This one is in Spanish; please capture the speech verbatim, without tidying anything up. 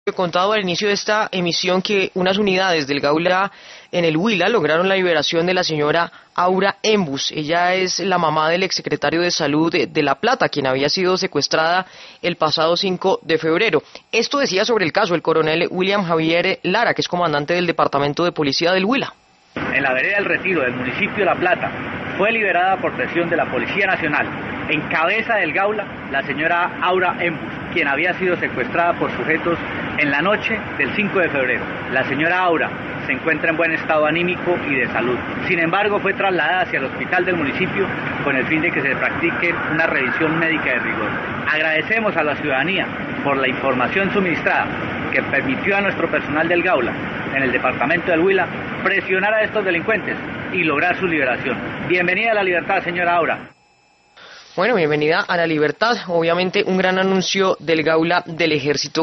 He contado al inicio de esta emisión que unas unidades del Gaula en el Huila lograron la liberación de la señora Aura Embus. Ella es la mamá del exsecretario de Salud de, de La Plata, quien había sido secuestrada el pasado cinco de febrero. Esto decía sobre el caso el coronel William Javier Lara, que es comandante del Departamento de Policía del Huila. En la vereda del Retiro del municipio de La Plata fue liberada por presión de la Policía Nacional, en cabeza del Gaula, la señora Aura Embus, quien había sido secuestrada por sujetos en la noche del cinco de febrero. La señora Aura se encuentra en buen estado anímico y de salud. Sin embargo, fue trasladada hacia el hospital del municipio con el fin de que se practique una revisión médica de rigor. Agradecemos a la ciudadanía por la información suministrada que permitió a nuestro personal del Gaula en el departamento del Huila presionar a estos delincuentes y lograr su liberación. Bienvenida a la libertad, señora Aura. Bueno, bienvenida a la libertad. Obviamente un gran anuncio del Gaula del Ejército.